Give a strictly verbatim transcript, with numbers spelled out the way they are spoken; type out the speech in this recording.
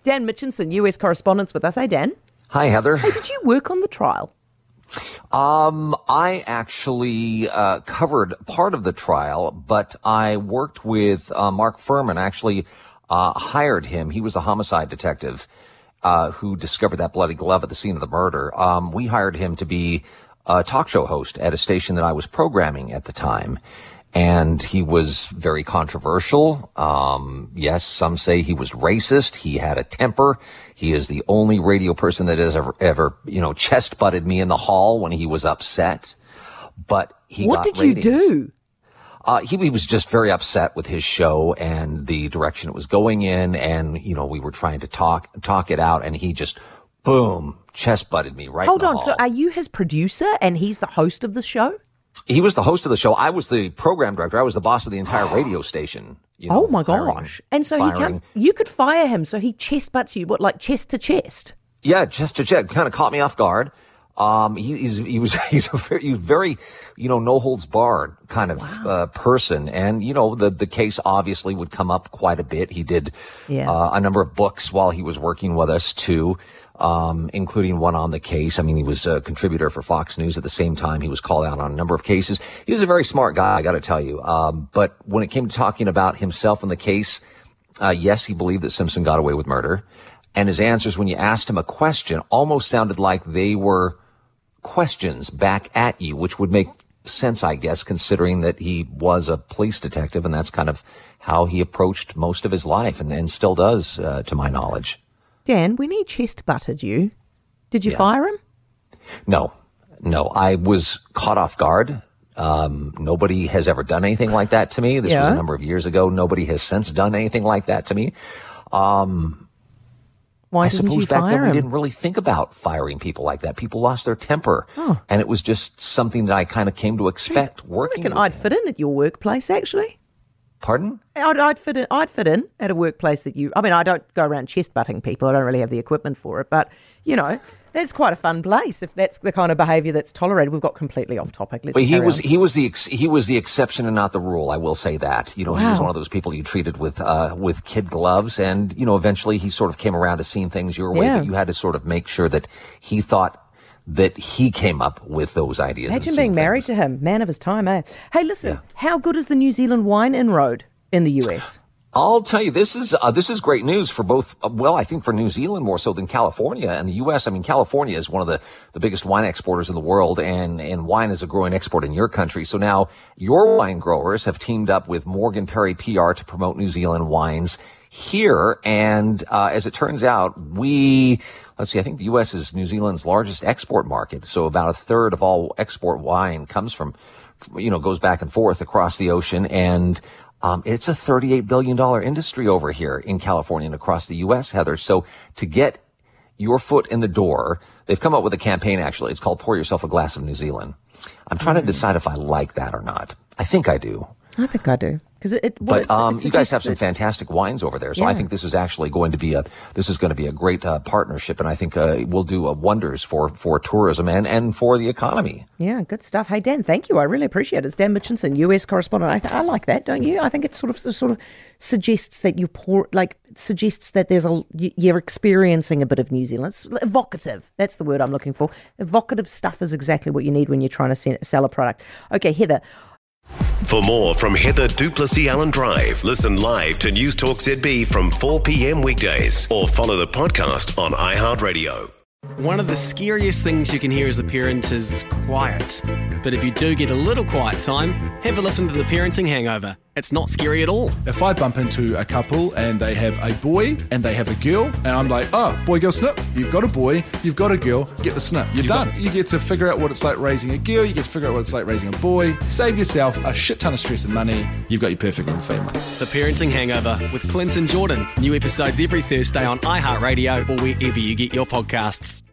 Dan Mitchinson, U S correspondent with us. Hey, Dan. Hi, Heather. Hey, did you work on the trial? Um, I actually uh, covered part of the trial, but I worked with uh, Mark Furman, actually uh, hired him. He was a homicide detective uh, who discovered that bloody glove at the scene of the murder. Um, we hired him to be a talk show host at a station that I was programming at the time. And he was very controversial. Um, yes, some say he was racist. He had a temper. He is the only radio person that has ever, ever, you know, chest butted me in the hall when he was upset. But he What got did ratings. you do? Uh, he, he was just very upset with his show and the direction it was going in. And, you know, we were trying to talk, talk it out. And he just, boom, chest butted me right Hold in the on. hall. So are you his producer and he's the host of the show? He was the host of the show. I was the program director. I was the boss of the entire radio station. You know, oh my hiring, gosh. And so firing. he comes, you could fire him. So he chest butts you, what, like chest to chest? Yeah, chest to chest. Kind of caught me off guard. Um, he, he's, he was, he's a very, he's very, you know, no holds barred kind of, wow. uh, person. And, you know, the, the case obviously would come up quite a bit. He did, yeah. uh, a number of books while he was working with us too, um, including one on the case. I mean, he was a contributor for Fox News at the same time. He was called out on a number of cases. He was a very smart guy, I got to tell you. Um, but when it came to talking about himself in the case, uh, yes, he believed that Simpson got away with murder. And his answers, when you asked him a question, almost sounded like they were questions back at you, which would make sense, I guess, considering that he was a police detective, and that's kind of how he approached most of his life, and, and still does, uh, to my knowledge. Dan, when he chest butted you, did you yeah. fire him? No, no. I was caught off guard. Um, nobody has ever done anything like that to me. This yeah. was a number of years ago. Nobody has since done anything like that to me. Um, Why I didn't suppose you back fire then him? we didn't really think about firing people like that. People lost their temper. Oh. And it was just something that I kind of came to expect Jeez, working I reckon with I'd him. fit in at your workplace, actually. Pardon? I'd, I'd fit in. I'd fit in at a workplace that you. I mean, I don't go around chest butting people. I don't really have the equipment for it. But you know, that's quite a fun place if that's the kind of behaviour that's tolerated. We've got completely off topic. Let's but he carry was on. he was the ex, he was the exception and not the rule. I will say that. You know, wow. he was one of those people you treated with uh, with kid gloves, and you know, eventually he sort of came around to seeing things your way. Yeah. But you had to sort of make sure that he thought that he came up with those ideas. Imagine being married things. to him, man of his time, eh? Hey, listen, Yeah. how good is the New Zealand wine inroad in the U S? I'll tell you, this is uh, this is great news for both. Uh, well, I think for New Zealand more so than California and the U S. I mean, California is one of the, the biggest wine exporters in the world, and and wine is a growing export in your country. So now your wine growers have teamed up with Morgan Perry P R to promote New Zealand wines here. And uh, as it turns out, we let's see, I think the U S is New Zealand's largest export market. So about a third of all export wine comes from, you know, goes back and forth across the ocean, and Um, it's a thirty-eight billion dollars industry over here in California and across the U S, Heather. So to get your foot in the door, they've come up with a campaign, actually. It's called Pour Yourself a Glass of New Zealand. I'm trying mm. to decide if I like that or not. I think I do. I think I do. Because it, it, well, but um, it you guys have some that, fantastic wines over there, so yeah. I think this is actually going to be a this is going to be a great uh, partnership, and I think uh, it will do uh, wonders for for tourism and and for the economy. Yeah, good stuff. Hey Dan, thank you. I really appreciate it. It's Dan Mitchinson, U S correspondent. I, th- I like that, don't you? I think it sort of sort of suggests that you pour like suggests that there's a you're experiencing a bit of New Zealand. It's evocative. That's the word I'm looking for. Evocative stuff is exactly what you need when you're trying to sell a product. Okay, Heather. For more from Heather du Plessis-Allen Drive, listen live to News Talk Z B from four p.m. weekdays or follow the podcast on iHeartRadio. One of the scariest things you can hear as a parent is quiet. But if you do get a little quiet time, have a listen to The Parenting Hangover. It's not scary at all. If I bump into a couple and they have a boy and they have a girl, and I'm like, oh, boy, girl, snip. You've got a boy, you've got a girl, get the snip. You're You've done. got- You get to figure out what it's like raising a girl. You get to figure out what it's like raising a boy. Save yourself a shit ton of stress and money. You've got your perfect little family. The Parenting Hangover with Clinton Jordan. New episodes every Thursday on iHeartRadio or wherever you get your podcasts.